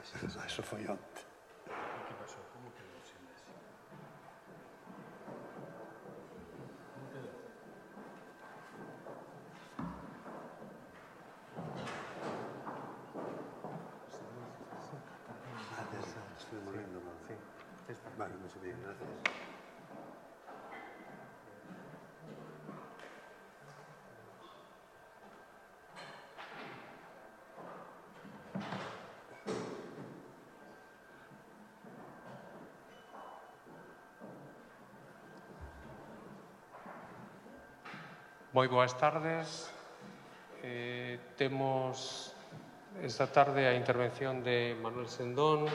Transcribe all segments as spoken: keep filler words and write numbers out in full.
Eso foi onte. Que pasou? Como quedou sin Messi? Como quedou? Ah, desde, estoy morrendo, non? Sí. Vale, moi ben, gracias. Moi boas tardes. Eh, temos esta tarde a intervención de Manuel Sendón,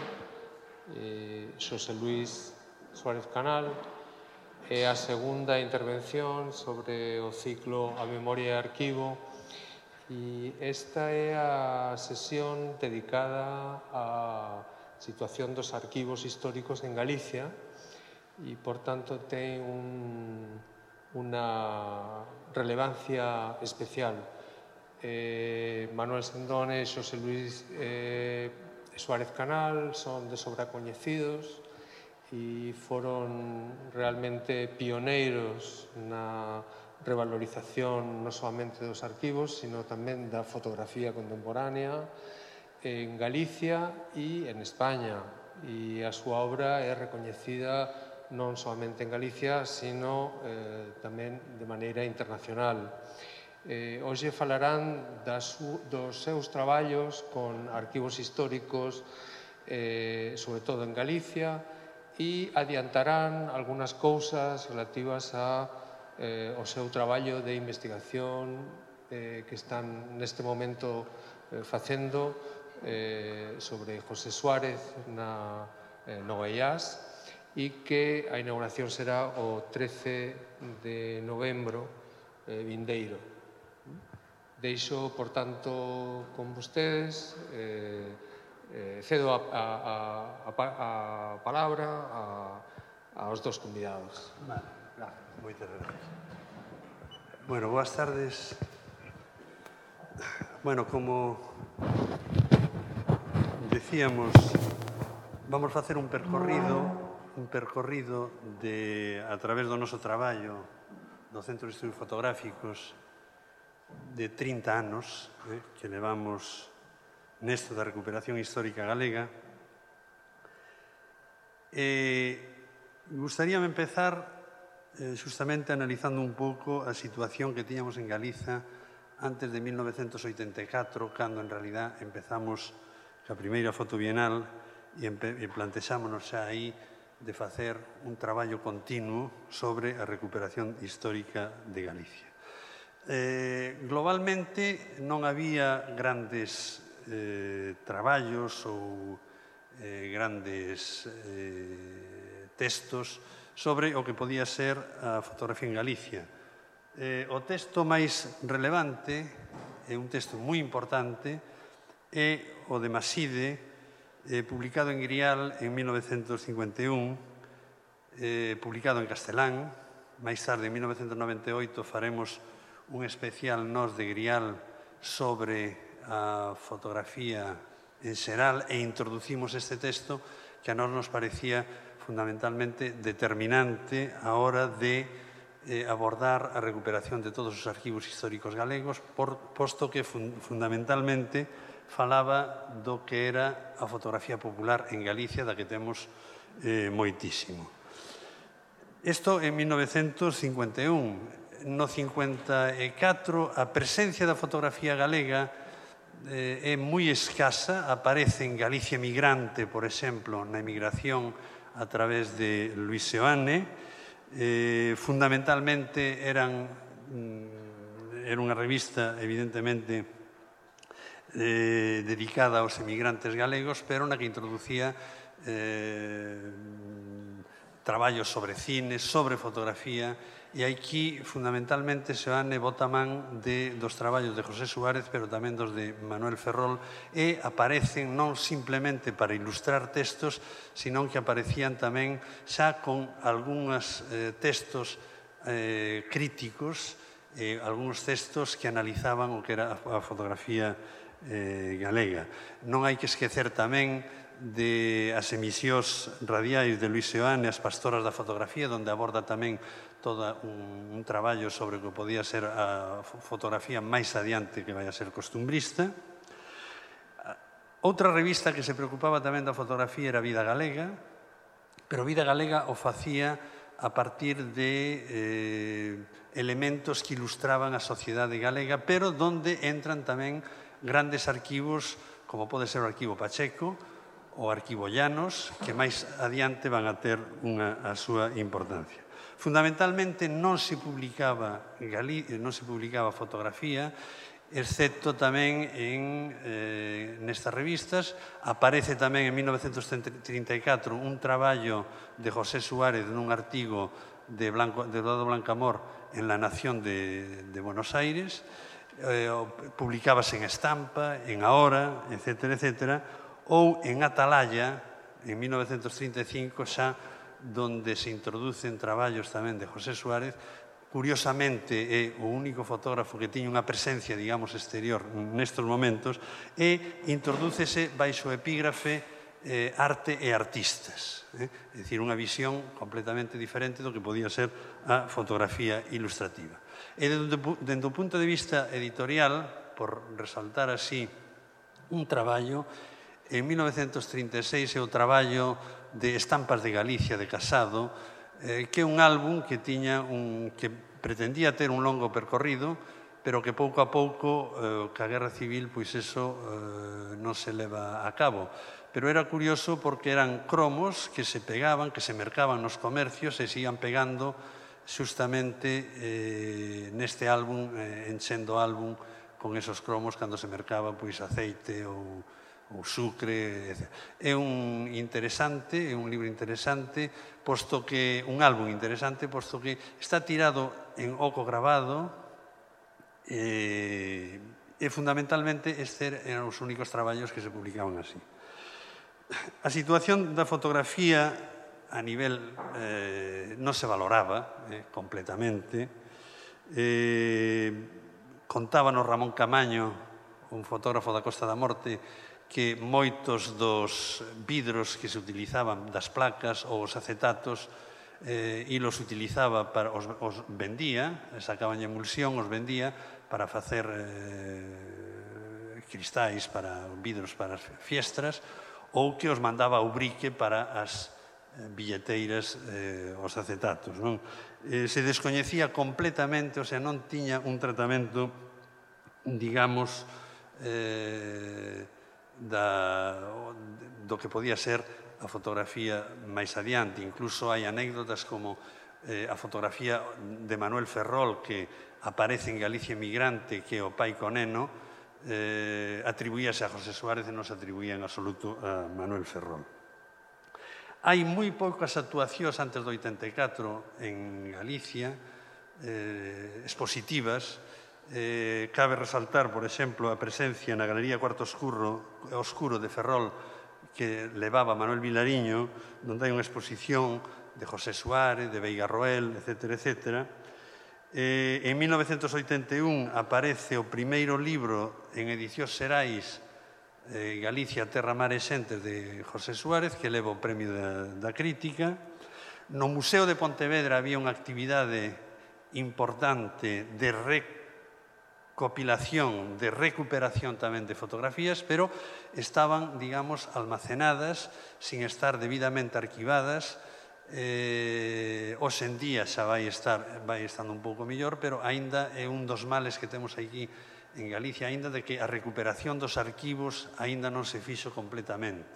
eh, Xosé Luís Suárez Canal, e a segunda intervención sobre o ciclo A Memoria e Arquivo. E esta é a sesión dedicada á situación dos arquivos históricos en Galicia e, por tanto, ten un, unha relevancia especial. Eh, Manuel Sendón e Xosé Luís eh, Suárez Canal son de sobra coñecidos e foron realmente pioneiros na revalorización non somente dos arquivos, sino tamén da fotografía contemporánea en Galicia e en España. E a súa obra é recoñecida non somente en Galicia, sino eh, tamén de maneira internacional. Eh, hoxe falarán das, dos seus traballos con arquivos históricos, eh, sobre todo en Galicia, e adiantarán algunhas cousas relativas a eh, o seu traballo de investigación eh, que están neste momento eh, facendo eh, sobre José Suárez na eh, Nogueirás, e que a inauguración será o trece de novembro eh, vindeiro. Deixo, por tanto, con vostedes, eh, eh, cedo a, a, a, a palabra a, aos dos convidados. Vale, gracias. Moitas gracias. Bueno, boas tardes. Bueno, como decíamos, vamos facer un percorrido un percorrido de, a través do noso traballo do Centro de Estudios Fotográficos de trinta anos eh, que levamos nesto da recuperación histórica galega. E gustaríame empezar eh, justamente analizando un pouco a situación que tiñamos en Galiza antes de mil novecentos oitenta e catro, cando en realidad empezamos a primeira foto bienal e, e plantexámonos xa aí de facer un traballo continuo sobre a recuperación histórica de Galicia. Eh, globalmente non había grandes eh, traballos ou eh, grandes eh, textos sobre o que podía ser a fotografía en Galicia. Eh, o texto máis relevante, é un texto moi importante, é o de Maside, Eh, publicado en Grial en mil novecentos cincuenta e un, eh, publicado en castelán. Máis tarde, en mil novecentos noventa e oito, faremos un especial nos de Grial sobre a fotografía en xeral e introducimos este texto que a nós nos parecía fundamentalmente determinante a hora de eh, abordar a recuperación de todos os arquivos históricos galegos, por, posto que fun, fundamentalmente falaba do que era a fotografía popular en Galicia, da que temos eh, moitísimo. Isto en mil novecentos cincuenta e un. No cincuenta e catro, a presencia da fotografía galega eh, é moi escasa. Aparece en Galicia Migrante, por exemplo, na emigración a través de Luis Seoane. Eh, fundamentalmente eran, era unha revista, evidentemente, Eh, dedicada aos emigrantes galegos, pero na que introducía eh, traballos sobre cine, sobre fotografía, e aquí fundamentalmente Seoane bota man de, dos traballos de José Suárez, pero tamén dos de Manuel Ferrol, e aparecen non simplemente para ilustrar textos, sino que aparecían tamén xa con algúns eh, textos eh, críticos, eh, algúns textos que analizaban o que era a, a fotografía eh, galega. Non hai que esquecer tamén de as emisións radiais de Luis Seoane, As pastoras da fotografía, onde aborda tamén todo un, un traballo sobre o que podía ser a fotografía máis adiante que vai a ser costumbrista. Outra revista que se preocupaba tamén da fotografía era Vida Galega, pero Vida Galega o facía a partir de eh, elementos que ilustraban a sociedade galega, pero donde entran tamén grandes arquivos, como pode ser o Arquivo Pacheco, o Arquivo Llanos, que máis adiante van a ter unha, a súa importancia. Fundamentalmente non se publicaba, Gali, non se publicaba fotografía, excepto tamén en, eh, nestas revistas. Aparece tamén en mil novecentos trinta e catro un traballo de José Suárez nun artigo de, Blanco, de Eduardo Blancamor en La Nación de, de Buenos Aires. Eh, publicábase en Estampa, en Ahora, etcétera, etcétera, ou en Atalaya, en mil novecentos trinta e cinco, xa donde se introducen traballos tamén de José Suárez. Curiosamente, é o único fotógrafo que tiña unha presencia, digamos, exterior nestes momentos, e introdúcese baixo o epígrafe eh, arte e artistas. Eh? É dicir, unha visión completamente diferente do que podía ser a fotografía ilustrativa. E dende o punto de vista editorial, por resaltar así un traballo, en mil novecentos trinta e seis é o traballo de Estampas de Galicia de Casado, eh, que é un álbum que tiña un, que pretendía ter un longo percorrido, pero que pouco a pouco, eh, ca Guerra Civil, pois eso eh, non se leva a cabo. Pero era curioso porque eran cromos que se pegaban, que se mercaban nos comercios e se ian pegando justamente eh, neste álbum, eh, enchendo álbum con esos cromos cando se mercaba pois aceite ou ou sucre. É un interesante, é un libro interesante, posto que un álbum interesante, posto que está tirado en oco grabado e, e fundamentalmente estes eran os únicos traballos que se publicaban así. A situación da fotografía a nivel eh, non se valoraba eh, completamente. Eh, contábanos Ramón Camaño, un fotógrafo da Costa da Morte, que moitos dos vidros que se utilizaban das placas ou os acetatos eh, e los utilizaba para os, os vendía, sacaban emulsión, os vendía para facer eh, cristais, para vidros para as fiestras, ou que os mandaba a Ubrique para as billeteiras, eh, os acetatos. Non? Eh, se descoñecía completamente, o sea, non tiña un tratamento, digamos, eh, Da, do que podía ser a fotografía máis adiante. Incluso hai anécdotas como eh, a fotografía de Manuel Ferrol, que aparece en Galicia Emigrante, que o pai con neno, eh, atribuíase a José Suárez e non se atribuía en absoluto a Manuel Ferrol. Hai moi poucas actuacións antes do oitenta e catro en Galicia, eh, expositivas. Eh, cabe resaltar, por exemplo, a presencia na Galería Cuarto Oscuro, Oscuro de Ferrol, que levaba Manuel Vilariño, onde hai unha exposición de José Suárez, de Veiga Roel, etcétera, etcétera. Eh, en mil novecentos oitenta e un aparece o primeiro libro en edicións Xerais, eh, Galicia, Terra, Mar e Xentes, de José Suárez, que leva o premio da, da crítica. No Museo de Pontevedra había unha actividade importante de recuperación, copilación, de recuperación tamén de fotografías, pero estaban, digamos, almacenadas, sin estar debidamente arquivadas. Eh, hoxe en día xa vai estar, vai estando un pouco mellor, pero aínda é un dos males que temos aquí en Galicia, aínda de que a recuperación dos arquivos aínda non se fixo completamente.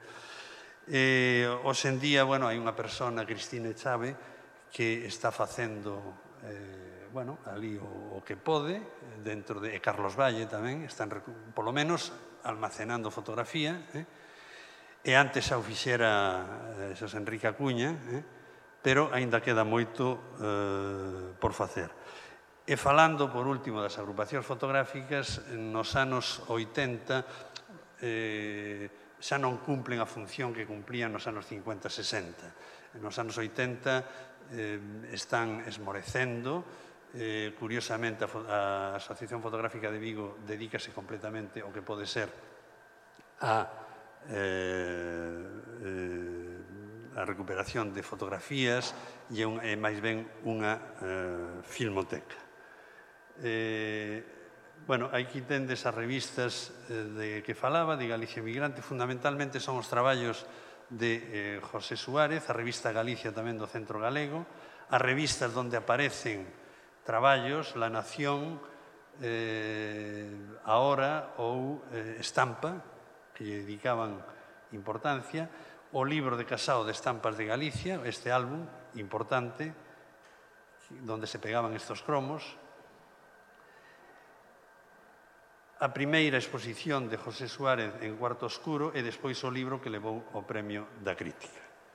Eh, hoxe en día, bueno, hai unha persona, Cristina Chave, que está facendo eh, bueno, ali o, o que pode, dentro de e Carlos Valle tamén, están, polo menos, almacenando fotografía, eh? E antes xa o fixera eh, Xosé Enrique Acuña, eh? Pero aínda queda moito eh, por facer. E falando, por último, das agrupacións fotográficas, nos anos oitenta eh, xa non cumplen a función que cumplían nos anos cincuenta e sesenta. Nos anos oitenta eh, están esmorecendo, Eh, curiosamente, a, a Asociación Fotográfica de Vigo dedícase completamente ao que pode ser a, eh, eh, a recuperación de fotografías e, un, e máis ben unha eh, filmoteca. Eh, bueno, aquí tendes as revistas eh, de que falaba, de Galicia Emigrante, fundamentalmente son os traballos de eh, José Suárez, a revista Galicia tamén do Centro Galego, as revistas onde aparecen traballos, La Nación, eh, Ahora ou eh, Estampa, que lle dedicaban importancia, o libro de Casao de Estampas de Galicia, este álbum importante, donde se pegaban estos cromos, a primeira exposición de José Suárez en Cuarto Oscuro e despois o libro que levou o Premio da Crítica.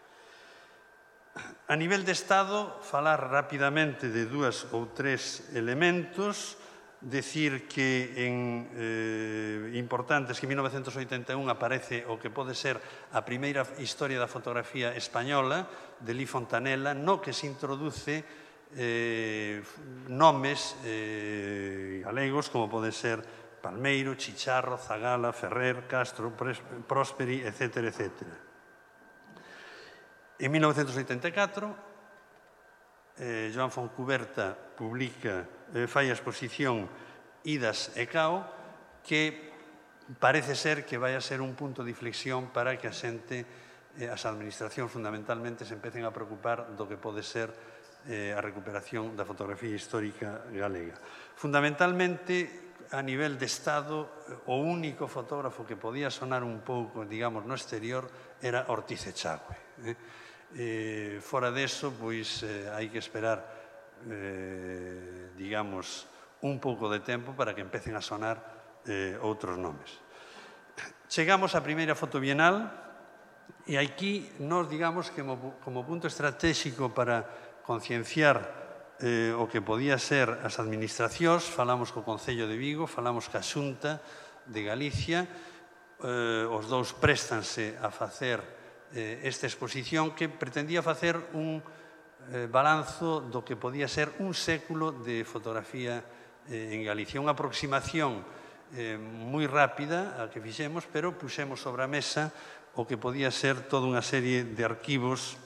A nivel de Estado, falar rapidamente de dúas ou tres elementos, decir que en eh, importantes que en mil novecentos oitenta e un aparece o que pode ser a primeira historia da fotografía española de Lí Fontanella, no que se introduce eh, nomes eh, galegos como pode ser Palmeiro, Chicharro, Zagala, Ferrer, Castro, Prósperi, etcétera, etcétera. En mil novecentos oitenta e catro, eh, Joan Foncuberta publica, eh, fai a exposición Idas e Cao, que parece ser que vai a ser un punto de inflexión para que a xente, eh, as administracións fundamentalmente, se empecen a preocupar do que pode ser eh, a recuperación da fotografía histórica galega. Fundamentalmente, a nivel de Estado, o único fotógrafo que podía sonar un pouco, digamos, no exterior, era Ortiz Echagüe. Eh? Eh, fora deso, pois, eh, hai que esperar, eh, digamos, un pouco de tempo para que empecen a sonar eh, outros nomes. Chegamos á primeira foto bienal e aquí nos, digamos, que como, como punto estratégico para concienciar Eh, o que podía ser as administracións, falamos co Concello de Vigo, falamos ca Xunta de Galicia, eh, os dous préstanse a facer eh, esta exposición que pretendía facer un eh, balanzo do que podía ser un século de fotografía eh, en Galicia. Unha aproximación eh, moi rápida a que fixemos, pero puxemos sobre a mesa o que podía ser toda unha serie de arquivos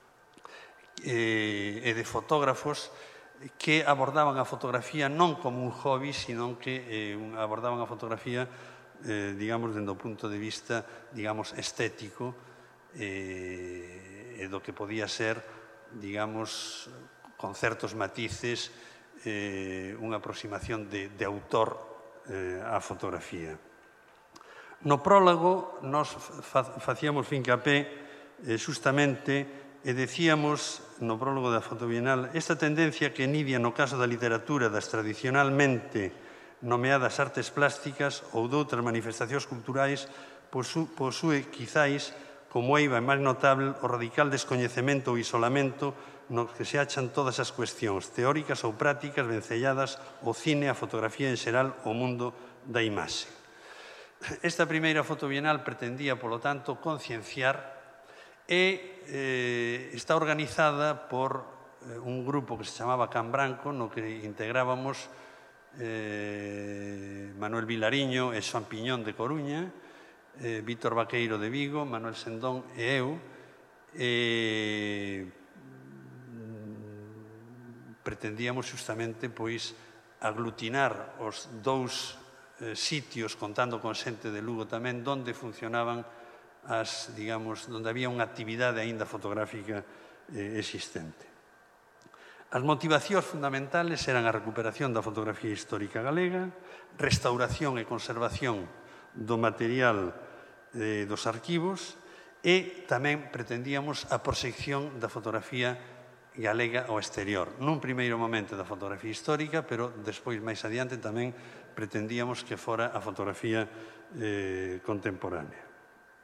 e de fotógrafos que abordaban a fotografía non como un hobby, sino que eh, abordaban a fotografía, eh, digamos, dende o punto de vista, digamos, estético eh, e do que podía ser, digamos, con certos matices, eh, unha aproximación de, de autor eh, á fotografía. No prólogo, nos facíamos fincapé eh, justamente e decíamos, no prólogo da fotobienal, esta tendencia que nidia no caso da literatura das tradicionalmente nomeadas artes plásticas ou doutras manifestacións culturais posúe, quizáis, como eiva máis notable, o radical descoñecemento ou isolamento no que se achan todas as cuestións, teóricas ou prácticas, vencelladas ao cine, a fotografía en xeral, o mundo da imaxe. Esta primeira fotobienal pretendía, polo tanto, concienciar e eh, está organizada por eh, un grupo que se chamaba Can Branco, no que integrábamos eh, Manuel Vilariño e Xoan Piñón de Coruña, eh, Víctor Vaqueiro de Vigo, Manuel Sendón e eu, e pretendíamos justamente pois aglutinar os dous eh, sitios, contando con xente de Lugo tamén, donde funcionaban as, digamos, onde había unha actividade aínda fotográfica eh, existente. As motivacións fundamentales eran a recuperación da fotografía histórica galega, restauración e conservación do material eh, dos arquivos e tamén pretendíamos a proxección da fotografía galega ao exterior. Nun primeiro momento da fotografía histórica, pero despois, máis adiante, tamén pretendíamos que fora a fotografía eh, contemporánea.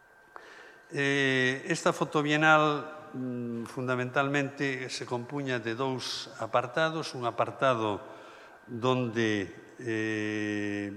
Eh, esta fotobienal mm, fundamentalmente se compuña de dous apartados, un apartado donde eh,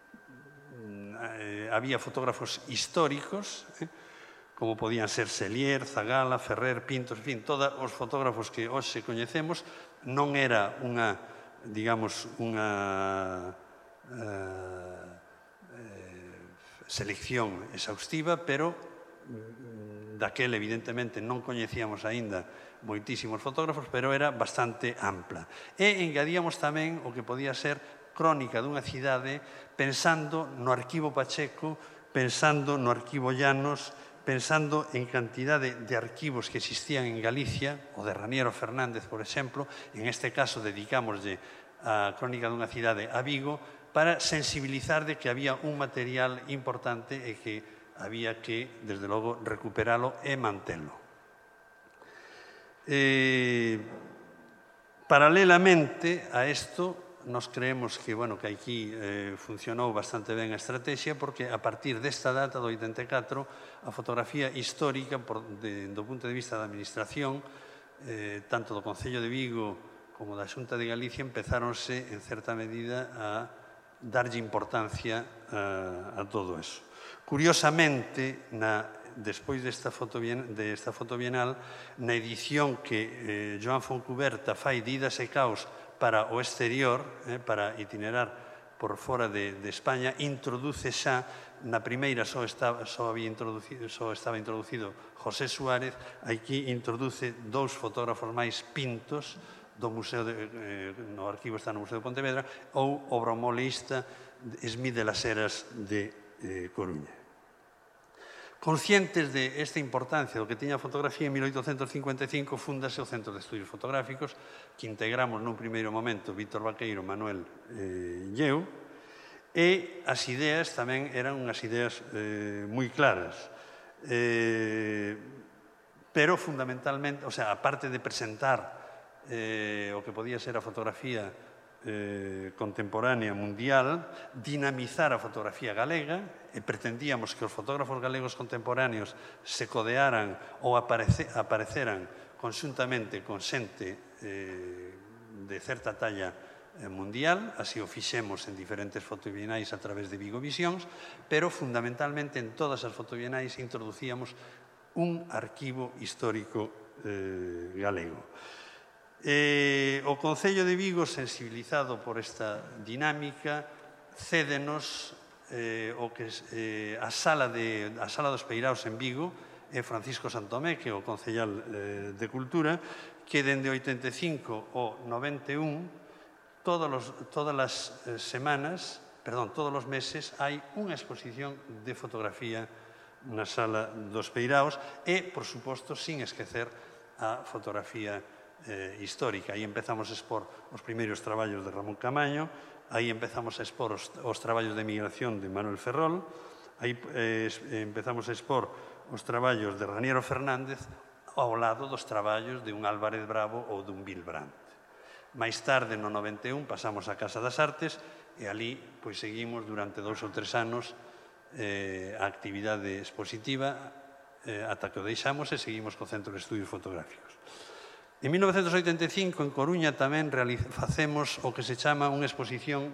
eh, había fotógrafos históricos, eh, como podían ser Selier, Zagala, Ferrer, Pintos, en fin, todos os fotógrafos que hoxe coñecemos. Non era unha digamos, unha uh, eh, selección exhaustiva, pero daquel, evidentemente, non coñecíamos aínda moitísimos fotógrafos, pero era bastante ampla. E engadíamos tamén o que podía ser crónica dunha cidade pensando no arquivo Pacheco, pensando no arquivo Llanos, pensando en cantidade de arquivos que existían en Galicia, o de Raniero Fernández, por exemplo. En este caso, dedicámoslle a crónica dunha cidade a Vigo para sensibilizar de que había un material importante e que había que, desde logo, recuperalo e mantelo. Eh, paralelamente a isto, nos creemos que, bueno, que aquí eh, funcionou bastante ben a estrategia, porque a partir desta data do oitenta e catro a fotografía histórica por, de, do punto de vista da administración, eh, tanto do Concello de Vigo como da Xunta de Galicia, empezáronse en certa medida a darlle importancia a, a todo eso. Curiosamente, na, despois desta foto, desta foto bienal, na edición que eh, Joan Foncuberta fai de Idas e Caos para o exterior, eh, para itinerar por fora de, de España, introduce xa, na primeira só estaba, só había introducido, só estaba introducido José Suárez, aquí introduce dous fotógrafos máis pintos do Museo de, eh, no arquivo está no Museo de Pontevedra, ou o bromoleísta Esmí de las Heras de eh, Coruña. Conscientes de esta importancia do que tiña a fotografía, en mil oitocentos cincuenta e cinco fundase o Centro de Estudios Fotográficos, que integramos nun primeiro momento Víctor Vaqueiro, Manuel eh, Lleu, e as ideas tamén eran unhas ideas eh, moi claras. Eh, pero fundamentalmente, o sea, aparte de presentar eh, o que podía ser a fotografía Eh, contemporánea mundial, dinamizar a fotografía galega, e pretendíamos que os fotógrafos galegos contemporáneos se codearan ou aparece, apareceran conxuntamente con xente eh, de certa talla eh, mundial, así o fixemos en diferentes fotobienais a través de Vigo Visións, pero fundamentalmente en todas as fotobienais introducíamos un arquivo histórico eh, galego. Eh, o Concello de Vigo, sensibilizado por esta dinámica, cédenos eh, o que, eh, a, sala de, a sala dos Peiraos en Vigo, e Francisco Santomé, que é o concellal eh, de Cultura, que dende oitenta e cinco ao noventa e un, todos los, todas as eh, semanas, perdón, todos os meses, hai unha exposición de fotografía na sala dos Peiraos e, por suposto, sin esquecer a fotografía Eh, histórica. Aí empezamos a expor os primeiros traballos de Ramón Camaño, aí empezamos a expor os, os traballos de migración de Manuel Ferrol, aí eh, empezamos a expor os traballos de Raniero Fernández ao lado dos traballos de un Álvarez Bravo ou dun Vilbrandt. Mais tarde, no noventa e un, pasamos á Casa das Artes e ali pois, seguimos durante dous ou tres anos eh, a actividade expositiva eh, ata que o deixamos e seguimos co Centro de Estudios Fotográficos. En mil novecentos oitenta e cinco, en Coruña, tamén facemos o que se chama unha exposición.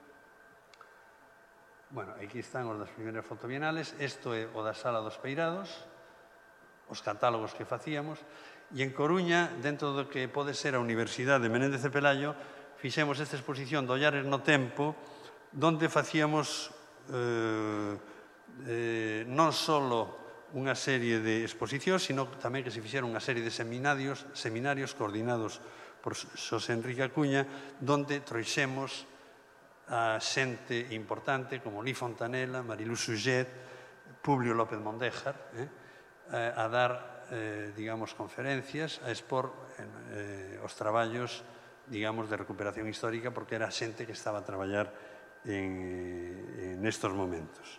Bueno, aquí están os das primeiras fotobienales. Isto é o da Sala dos Peirados, os catálogos que facíamos. E en Coruña, dentro do que pode ser a Universidade Menéndez de Pelayo, fixemos esta exposición de Ollares no Tempo, donde facíamos eh, eh, non só unha serie de exposicións, sino tamén que se fixeron unha serie de seminarios, seminarios coordinados por Xosé Enrique Acuña, donde trouxemos a xente importante como Lí Fontanela, Marilú Sujet, Publio López Mondéjar, eh, a dar, eh, digamos, conferencias, a expor eh, os traballos, digamos, de recuperación histórica, porque era xente que estaba a traballar en, en estos momentos.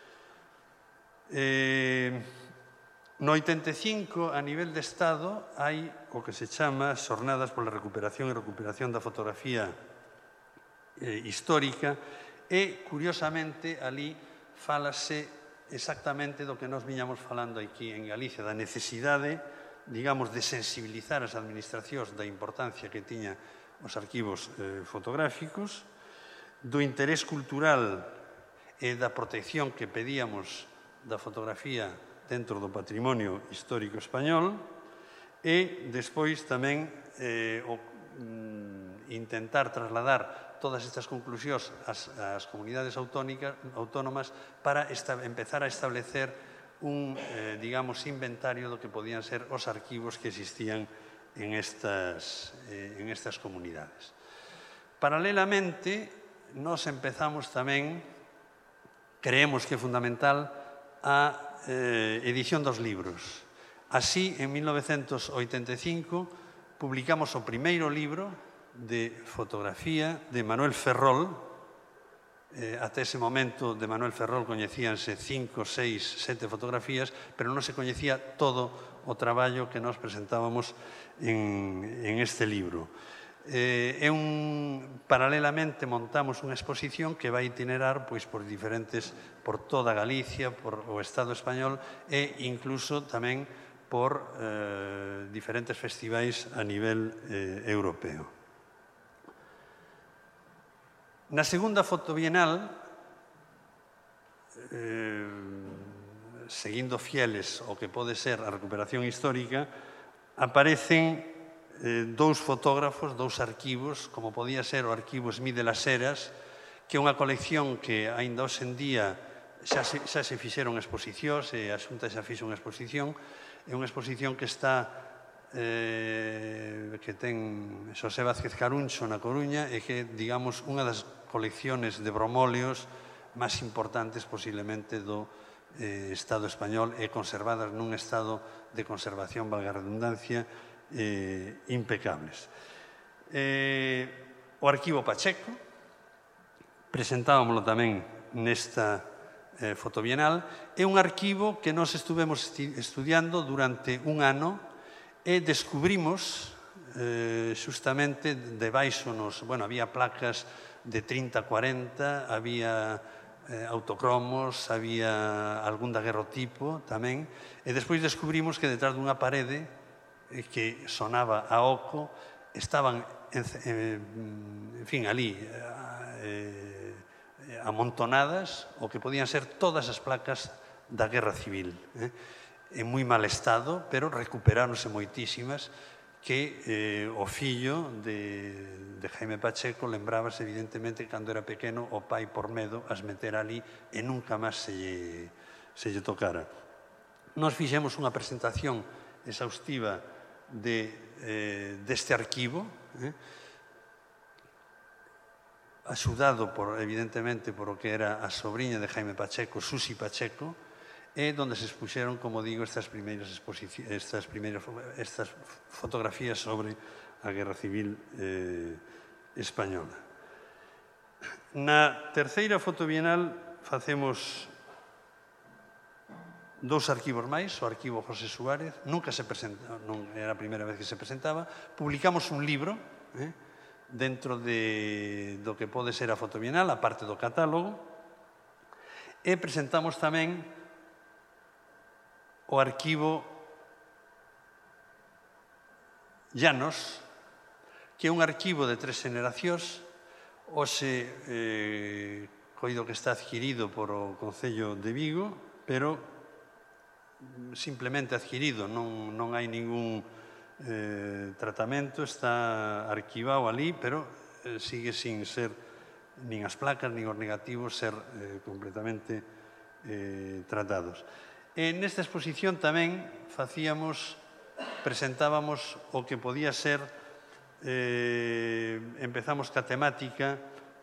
Eh, no oitenta e cinco, a nivel de Estado, hai o que se chama Xornadas pola Recuperación e Recuperación da Fotografía eh, Histórica e, curiosamente, ali fálase exactamente do que nos viñamos falando aquí en Galicia, da necesidade, digamos, de sensibilizar as administracións da importancia que tiña os arquivos eh, fotográficos, do interés cultural e da protección que pedíamos da fotografía dentro do patrimonio histórico español e despois tamén eh, o, mm, intentar trasladar todas estas conclusións ás, ás comunidades autónomas para esta, empezar a establecer un, eh, digamos, inventario do que podían ser os arquivos que existían en estas, eh, en estas comunidades. Paralelamente, nos empezamos tamén, creemos que é fundamental, a eh, edición dos libros. Así, en mil novecentos oitenta e cinco, publicamos o primeiro libro de fotografía de Manuel Ferrol. Eh, ata ese momento de Manuel Ferrol coñecíanse cinco, seis, sete fotografías, pero non se coñecía todo o traballo que nos presentábamos en, en este libro. Eh, é un, paralelamente montamos unha exposición que vai itinerar pois, por diferentes, por toda Galicia, por o Estado español e incluso tamén por eh, diferentes festivais a nivel eh, europeo. Na segunda fotobienal, eh, seguindo fieles ao que pode ser a recuperación histórica, aparecen eh, dous fotógrafos, dous arquivos, como podía ser o arquivo Smith de las Heras, que é unha colección que aínda hoxe en día xa se, xa se fixeron exposicións, e a Xunta xa fixo unha exposición, é unha exposición que está eh, que ten Xosé Vázquez Caruncho na Coruña e que, digamos, unha das colecciones de bromóleos máis importantes posiblemente do eh, Estado español e conservadas nun estado de conservación, valga a redundancia, eh, impecables. Eh, o arquivo Pacheco, presentábamoslo tamén nesta eh, fotobienal, é un arquivo que nos estuvemos estudiando durante un ano e descubrimos eh, justamente debaixo nos, bueno, había placas de trinta, cuarenta, había eh, autocromos, había algún daguerrotipo tamén, e despois descubrimos que detrás dunha parede eh, que sonaba a oco estaban, en, eh, en fin, ali eh, amontonadas o que podían ser todas as placas da Guerra Civil, eh? en moi mal estado, pero recuperáronse moitísimas, que eh, o fillo de, de Jaime Pacheco lembrábase, evidentemente, cando era pequeno, o pai por medo as meter ali e nunca máis se lle, se lle tocara. Nos fixemos unha presentación exhaustiva de, eh, deste arquivo, eh, axudado, por, evidentemente, por o que era a sobrinha de Jaime Pacheco, Susi Pacheco, e donde se expuxeron, como digo, estas primeiras, estas primeiras estas fotografías sobre a Guerra Civil eh, española. Na terceira fotobienal facemos dous arquivos máis, o arquivo José Suárez, nunca se presenta, non era a primeira vez que se presentaba, publicamos un libro eh, dentro de, do que pode ser a fotobienal, a parte do catálogo, e presentamos tamén o arquivo Llanos, que é un arquivo de tres generacións, hoxe eh, coido que está adquirido por o Concello de Vigo, pero simplemente adquirido, non, non hai ningún eh, tratamento, está arquivado ali, pero eh, sigue sin ser nin as placas, nin os negativos ser eh, completamente eh, tratados. E nesta exposición tamén facíamos, presentábamos o que podía ser, eh, empezamos ca temática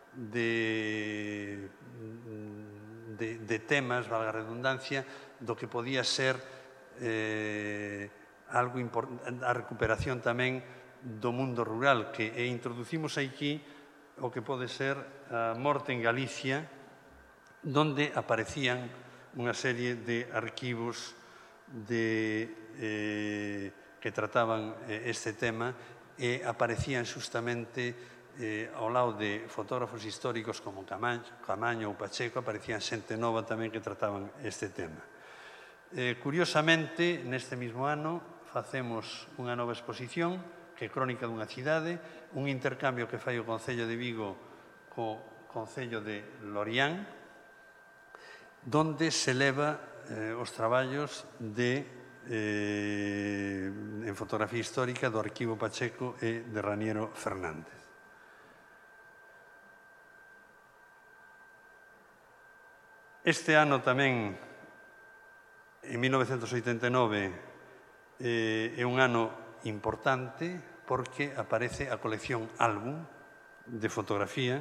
de, de, de temas, valga a redundancia, do que podía ser eh, algo importante, a recuperación tamén do mundo rural, que e introducimos aquí o que pode ser a morte en Galicia, donde aparecían unha serie de arquivos de, eh, que trataban eh, este tema e aparecían justamente eh, ao lado de fotógrafos históricos como Camaño, Camaño ou Pacheco, aparecían xente nova tamén que trataban este tema. Eh, curiosamente, neste mismo ano, facemos unha nova exposición que é Crónica dunha cidade, un intercambio que fai o Concello de Vigo co Concello de Lorián, donde se leva eh, os traballos de, eh, en fotografía histórica do arquivo Pacheco e de Raniero Fernández. Este ano tamén, en mil novecentos oitenta e nove, eh, é un ano importante porque aparece a colección Álbum de fotografía.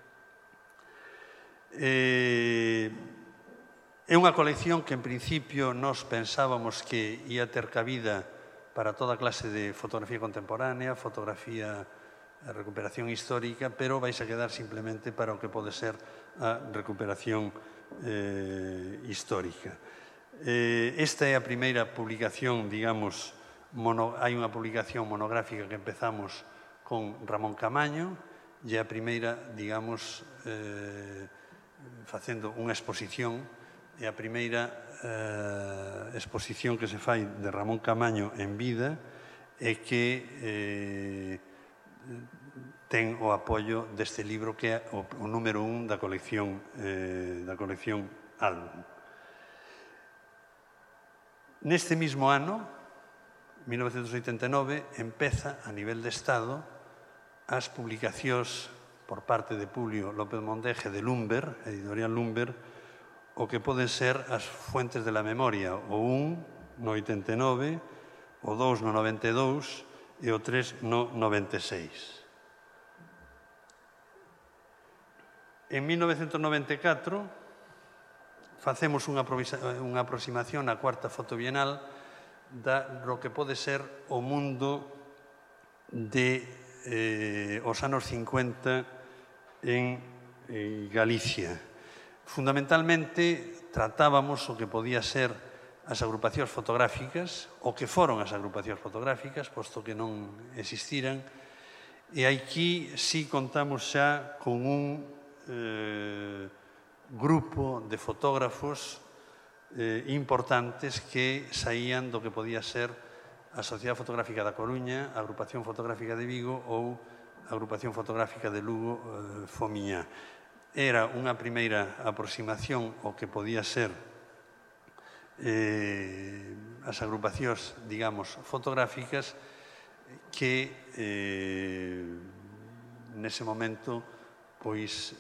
Eh, é unha colección que en principio nós pensábamos que ia ter cabida para toda clase de fotografía contemporánea, fotografía, a recuperación histórica, pero vais a quedar simplemente para o que pode ser a recuperación eh, histórica. Eh, esta é a primeira publicación, digamos, mono, hai unha publicación monográfica que empezamos con Ramón Camaño, e a primeira, digamos, eh, facendo unha exposición, é a primeira eh, exposición que se fai de Ramón Camaño en vida e que eh, ten o apoio deste libro que é o, o número un da colección, eh, da colección Álbum. Neste mismo ano, mil novecentos oitenta e nove, empeza a nivel de Estado as publicacións por parte de Publio López Mondeje de Lumber, editorial Lumber, o que poden ser as fuentes de la memoria, o un no oitenta e nove, o dous no noventa e dous e o tres no noventa e seis. En mil novecentos noventa e catro facemos unha, unha aproximación á cuarta fotobienal da lo que pode ser o mundo de eh, os anos cincuenta en eh, Galicia. Fundamentalmente tratábamos o que podía ser as agrupacións fotográficas, o que foron as agrupacións fotográficas, posto que non existiran, e aquí sí contamos xa con un eh, grupo de fotógrafos eh, importantes que saían do que podía ser a Sociedade Fotográfica da Coruña, a Agrupación Fotográfica de Vigo ou a Agrupación Fotográfica de Lugo, eh, Fomiñá. Era unha primeira aproximación ao que podía ser eh, as agrupacións, digamos, fotográficas que eh, nese momento, pois,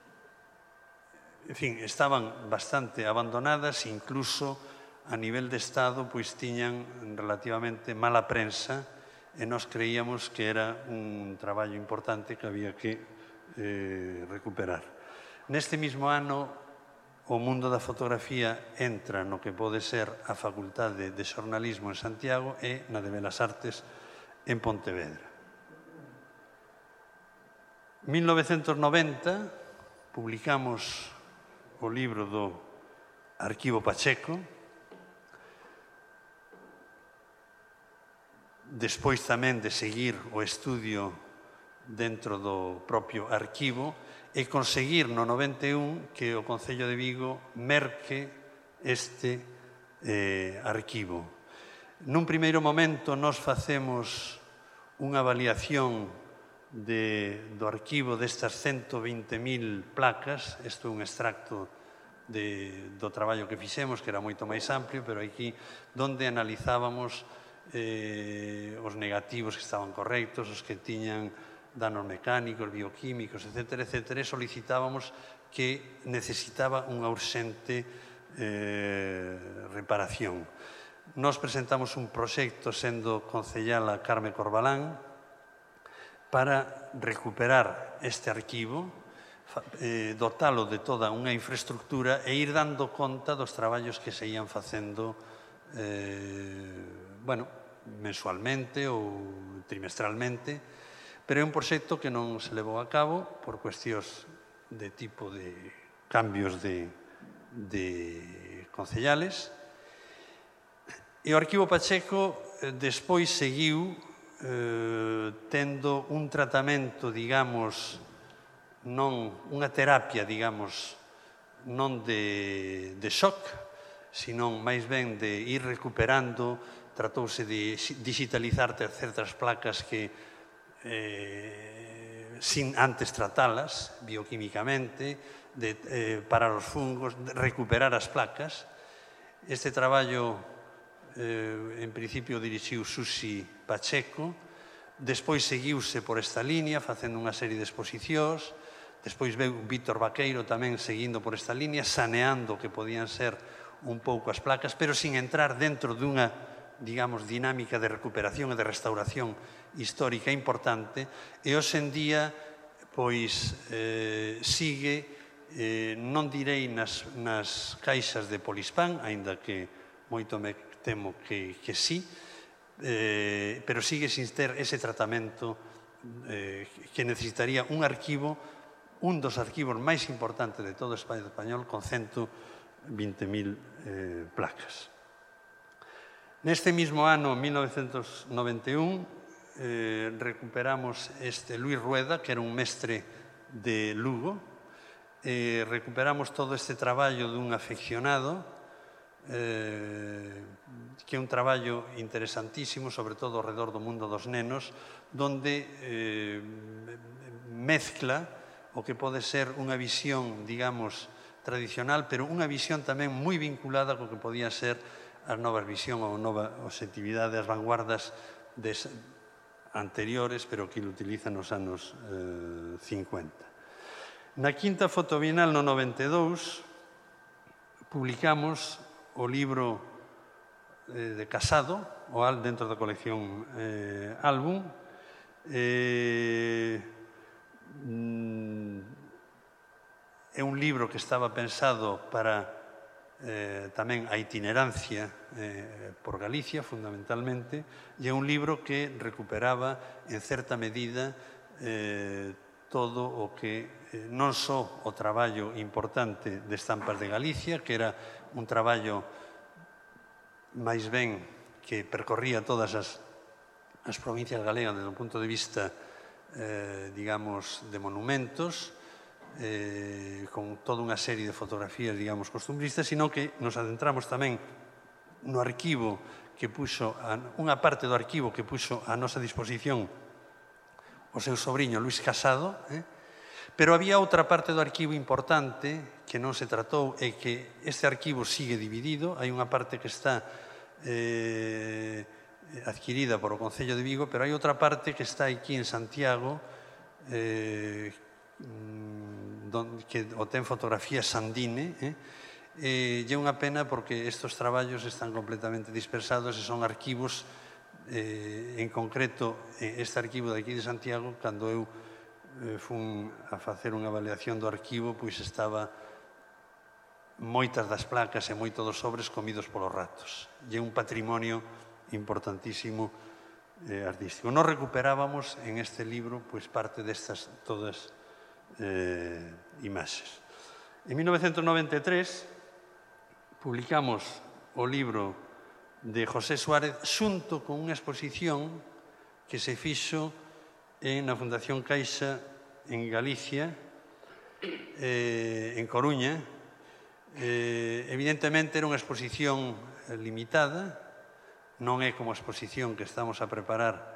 en fin, estaban bastante abandonadas, incluso a nivel de Estado, pois tiñan relativamente mala prensa e nós creíamos que era un traballo importante que había que eh, recuperar. Neste mismo ano, o mundo da fotografía entra no que pode ser a Facultade de Xornalismo en Santiago e na de Belas Artes en Pontevedra. mil novecentos noventa publicamos o libro do Arquivo Pacheco. Despois tamén de seguir o estudio dentro do propio arquivo e conseguir no noventa e un que o Concello de Vigo merque este eh, arquivo. Nun primeiro momento nos facemos unha avaliación de, do arquivo destas ciento veinte mil placas. Isto é un extracto de, do traballo que fixemos, que era moito máis amplio, pero aquí donde analizábamos eh, os negativos que estaban correctos, os que tiñan danos mecánicos, bioquímicos, etcétera, etcétera, e solicitábamos que necesitaba unha urxente eh, reparación. Nos presentamos un proxecto sendo concellala Carme Corbalán para recuperar este arquivo, eh, dotalo de toda unha infraestructura e ir dando conta dos traballos que se ian facendo eh, bueno, mensualmente ou trimestralmente, pero é un proxecto que non se levou a cabo por cuestións de tipo de cambios de, de concellales. E o Arquivo Pacheco eh, despois seguiu eh, tendo un tratamento, digamos, non unha terapia, digamos, non de, de shock, senón máis ben de ir recuperando. Tratouse de digitalizar certas placas que eh, sin antes tratalas bioquímicamente, de eh, parar os fungos, de recuperar as placas. Este traballo eh, en principio dirixiu Susi Pacheco, despois seguiuse por esta línea facendo unha serie de exposicións, Despois veu Víctor Vaqueiro tamén seguindo por esta línea, saneando que podían ser un pouco as placas, pero sin entrar dentro dunha, digamos, dinámica de recuperación e de restauración histórica importante, e hoxe en día, pois, eh, sigue, eh, non direi nas, nas caixas de Polispan, aínda que moito me temo que, que sí, eh, pero sigue sin ter ese tratamento eh, que necesitaría un arquivo, un dos arquivos máis importantes de todo o Estado español, con ciento vinte mil eh, placas. Neste mismo ano, mil novecentos noventa e un, eh, recuperamos este Luis Rueda, que era un mestre de Lugo, eh, recuperamos todo este traballo dun afeccionado, eh, que é un traballo interesantísimo, sobre todo ao redor do mundo dos nenos, donde eh, mezcla o que pode ser unha visión, digamos, tradicional, pero unha visión tamén moi vinculada co que podía ser as novas visión ou nova objetividade, as vanguardas des anteriores, pero que lo utilizan nos anos eh, cincuenta. Na quinta foto bienal, no noventa e dous, publicamos o libro eh, de Casado, o al dentro da colección eh, Álbum. Eh, É un libro que estaba pensado para eh, tamén a itinerancia eh, por Galicia, fundamentalmente, e é un libro que recuperaba, en certa medida, eh, todo o que eh, non só o traballo importante de Estampas de Galicia, que era un traballo máis ben que percorría todas as, as provincias galegas desde o punto de vista Eh, digamos, de monumentos, eh, con toda unha serie de fotografías, digamos, costumbristas, sino que nos adentramos tamén no arquivo que puxo, a, unha parte do arquivo que puxo a nosa disposición o seu sobrinho Luis Casado, eh? Pero había outra parte do arquivo importante que non se tratou e que este arquivo sigue dividido. Hai unha parte que está eh, adquirida por o Concello de Vigo, pero hai outra parte que está aquí en Santiago, eh, donde, que o ten fotografía Sandine, eh? E é unha pena porque estes traballos están completamente dispersados e son arquivos, eh, en concreto, este arquivo de aquí de Santiago, cando eu eh, fun a facer unha avaliación do arquivo, pois estaba moitas das placas e moitos dos sobres comidos polos ratos. E é un patrimonio importantísimo eh, artístico. Nos recuperábamos en este libro pois parte destas todas eh, imaxes. En mil novecentos noventa e tres publicamos o libro de José Suárez xunto con unha exposición que se fixo na Fundación Caixa en Galicia, eh, en Coruña. Eh, evidentemente era unha exposición limitada, non é como a exposición que estamos a preparar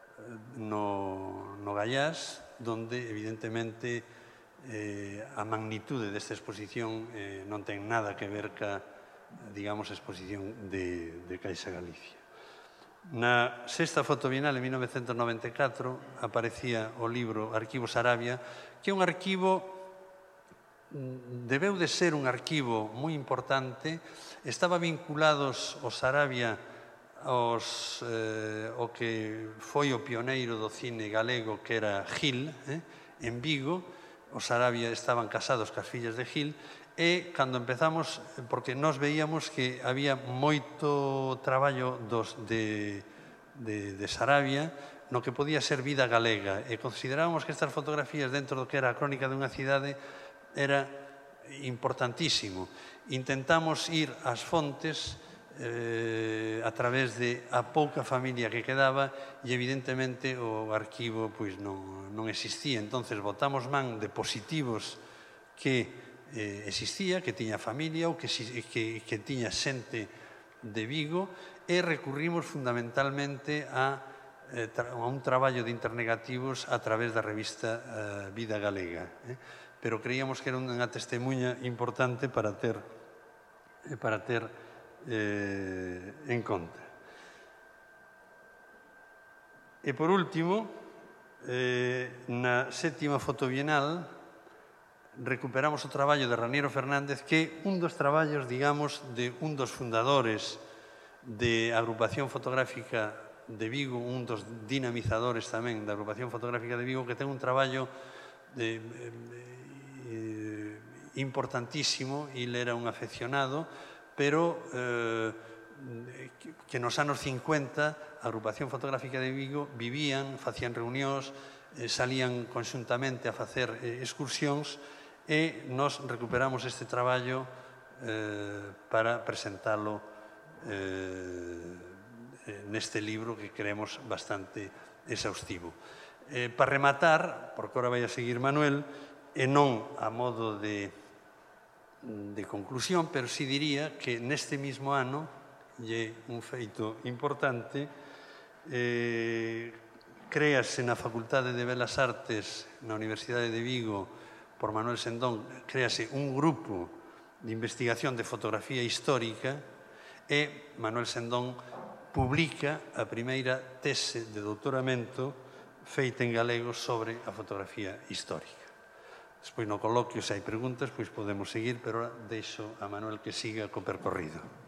no, no Gallás, donde evidentemente eh, a magnitude desta exposición eh, non ten nada que ver ca, digamos, a exposición de, de Caixa Galicia. Na sexta foto bienal, en mil novecentos noventa e catro, aparecía o libro Arquivo Sarabia, que é un arquivo, debeu de ser un arquivo moi importante, estaba vinculados o Sarabia Os, eh, o que foi o pioneiro do cine galego, que era Gil, eh, en Vigo. Os Sarabia estaban casados cas fillas de Gil, e cando empezamos, porque nós veíamos que había moito traballo dos, de, de, de Sarabia no que podía ser vida galega, e considerábamos que estas fotografías dentro do que era a crónica dunha cidade era importantísimo. Intentamos ir ás fontes Eh, a través de a pouca familia que quedaba, e evidentemente o arquivo pois non, non existía. Entonces botamos man de positivos que eh, existía, que tiña familia ou que, que, que tiña xente de Vigo, e recurrimos fundamentalmente a, eh, a un traballo de internegativos a través da revista eh, Vida Galega, eh? Pero creíamos que era unha testemunha importante para ter para ter Eh, en conta. E por último, eh, na sétima foto bienal, recuperamos o traballo de Raniero Fernández, que é un dos traballos, digamos, de un dos fundadores de Agrupación Fotográfica de Vigo, un dos dinamizadores tamén da Agrupación Fotográfica de Vigo, que ten un traballo de, eh, importantísimo, e ele era un afeccionado, pero eh, que nos anos cincuenta a Agrupación Fotográfica de Vigo vivían, facían reunións, eh, salían conxuntamente a facer eh, excursións, e nos recuperamos este traballo eh, para presentalo eh, neste libro que creemos bastante exhaustivo. Eh, para rematar, porque ahora vai a seguir Manuel, e non a modo de, de conclusión, pero sí diría que neste mismo ano, e é un feito importante, eh, créase na Facultade de Belas Artes na Universidade de Vigo por Manuel Sendón, créase un grupo de investigación de fotografía histórica e Manuel Sendón publica a primeira tese de doutoramento feita en galego sobre a fotografía histórica. Despois no coloquio, se hai preguntas, pois podemos seguir, pero deixo a Manuel que siga co percorrido.